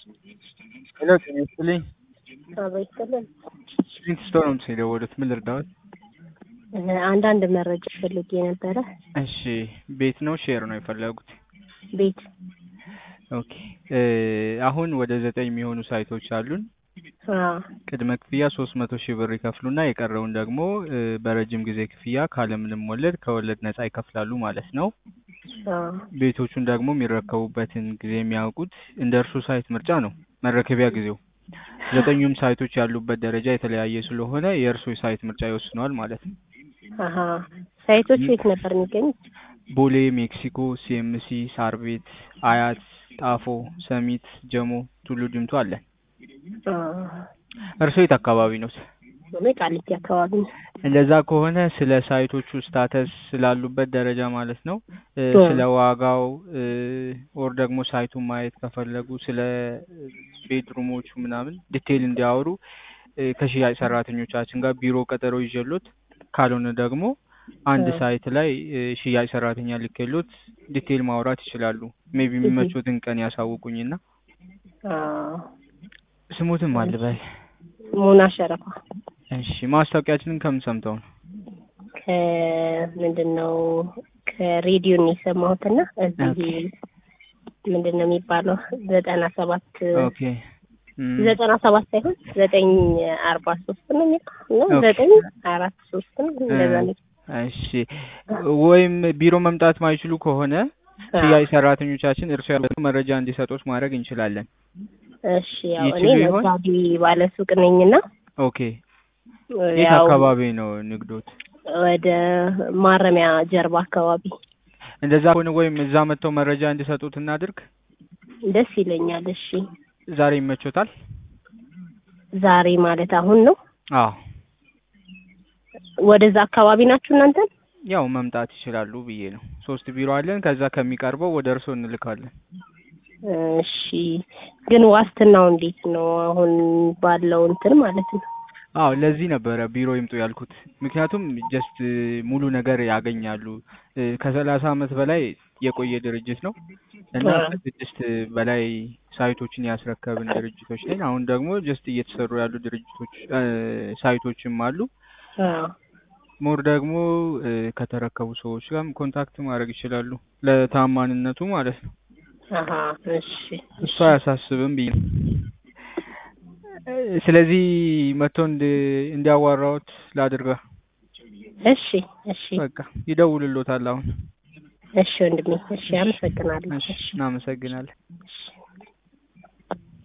Hello, can you speak? አበይተልን ስንት ስቶር ነው የምትሄደው? ምን ልርዳዎት? አንዳንድ መረጃ ፈልጌ ነበረ። እሺ፣ ቤት ነው ሼር ነው የፈለጉት? ቤት። ኦኬ። አሁን ወደ 9 የሚሆኑ ሳይቶች አሉን። ቅድመ ክፍያ 300,000 ብር ይከፍሉና የቀረውን ደግሞ በረጅም ጊዜ ክፍያ ካለምንም ወለድ ከወለድ ነፃ ይከፍላሉ ማለት ነው። ቤቶቹን ደግሞ የሚረከቡበትን ጊዜ የሚያውቁት እንደ እርሱ ሳይት ምርጫ ነው። መረከቢያ ጊዜው 9ኙም ሳይቶች ያሉበት ደረጃ የተለያየ ስለሆነ የእርሱ ሳይት ምርጫ ይወስነዋል ማለት ነው። ሳይቶቹ የት ነበር የሚገኙት? ቦሌ፣ ሜክሲኮ፣ ሲኤምሲ፣ ሳር ቤት፣ አያት፣ ጣፎ፣ ሰሚት፣ ጀሞ፣ ቱሉ ዲምቱ አለ። እርሶ የት አካባቢ ነው? ቃሊቲ አካባቢ ነው። እንደዛ ከሆነ ስለ ሳይቶቹ ስታተስ ስላሉበት ደረጃ ማለት ነው፣ ስለ ዋጋው ኦር ደግሞ ሳይቱን ማየት ከፈለጉ ስለ ቤድሩሞቹ ምናምን ዲቴይል እንዲያወሩ ከሽያጭ ሰራተኞቻችን ጋር ቢሮ ቀጠሮ ይዤሎት፣ ካልሆነ ደግሞ አንድ ሳይት ላይ ሽያጭ ሰራተኛ ልኬሎት ዲቴይል ማውራት ይችላሉ። ሜቢ የሚመቹትን ቀን ያሳውቁኝና። ስሙትም አልበል። ሙና ሸረፋ። እሺ፣ ማስታወቂያችንን ከምን ሰምተው ነው? ምንድነው ከሬዲዮ ነው የሰማሁትና እዚህ ምንድነው የሚባለው 97 ኦኬ 97 ሳይሆን 943 ነው የሚባለው 943 ነው እንደዛ ነው። እሺ፣ ወይም ቢሮ መምጣት ማይችሉ ከሆነ ሽያጭ ሰራተኞቻችን እርሱ ያለው መረጃ እንዲሰጡት ማድረግ እንችላለን። እሺ፣ ያው እኔ ነጋዴ ባለሱቅ ነኝና። ኦኬ። የት አካባቢ ነው ንግዶት? ወደ ማረሚያ ጀርባ አካባቢ። እንደዛ ሆነ ወይም እዛ መጥተው መረጃ እንዲሰጡት እናድርግ። ደስ ይለኛል። እሺ፣ ዛሬ ይመቾታል? ዛሬ ማለት አሁን ነው? አዎ። ወደዛ አካባቢ ናችሁ እናንተ? ያው መምጣት ይችላሉ ብዬ ነው። 3 ቢሮ አለን። ከዛ ከሚቀርበው ወደ እርሶ እንልካለን። እሺ፣ ግን ዋስትናው እንዴት ነው አሁን ባለው እንትን ማለት ነው? አዎ፣ ለዚህ ነበረ ቢሮ ይምጡ ያልኩት። ምክንያቱም ጀስት ሙሉ ነገር ያገኛሉ። ከ30 ዓመት በላይ የቆየ ድርጅት ነው እና 6 በላይ ሳይቶችን ያስረከብን ድርጅቶች ነን። አሁን ደግሞ ጀስት እየተሰሩ ያሉ ድርጅቶች ሳይቶችም አሉ። ሞር ደግሞ ከተረከቡ ሰዎች ጋርም ኮንታክት ማድረግ ይችላሉ፣ ለታማኝነቱ ማለት ነው። እሺ፣ እሱ አያሳስብም ብዬ ነው። ስለዚህ መጥቶ እንዲያዋራዎት ላድርጋ። እሺ፣ እሺ፣ በቃ ይደውልሎታል አሁን። እሺ ወንድሜ፣ እሺ፣ አመሰግናለሁ። እሺ፣ እናመሰግናለን። እሺ።